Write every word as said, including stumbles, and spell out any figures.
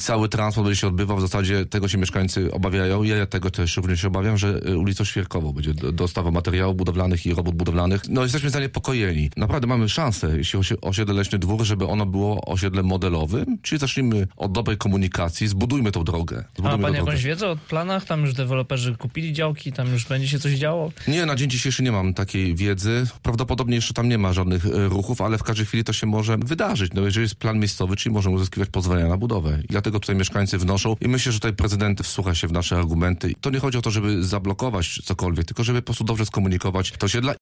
cały transport będzie się odbywał, w zasadzie tego się mieszkańcy obawiają. Ja tego też również się obawiam, że ulicą Świerkową będzie dostawa materiałów budowlanych i robót budowlanych. No jesteśmy zaniepokojeni. Naprawdę mamy szansę, jeśli chodzi o osiedle Leśny Dwór, żeby ono było osiedlem modelowym, czyli zacznijmy od dobrej komunikacji, zbudujmy tą drogę. A ma pan jakąś wiedzę o planach? Tam już deweloperzy kupili działki, tam już będzie się coś działo? Nie, na dzień dzisiejszy nie mam takiej wiedzy. Prawdopodobnie jeszcze tam nie ma żadnych ruchów, ale w każdej chwili to się może wydarzyć. No jeżeli jest plan miejscowy, czyli możemy uzyskiwać pozwolenia na budowę. I dlatego tutaj mieszkańcy wnoszą i myślę, że tutaj prezydent wsłucha się w nasze argumenty. To nie chodzi o to, żeby zablokować cokolwiek, tylko żeby po prostu dobrze skomunikować to osiedla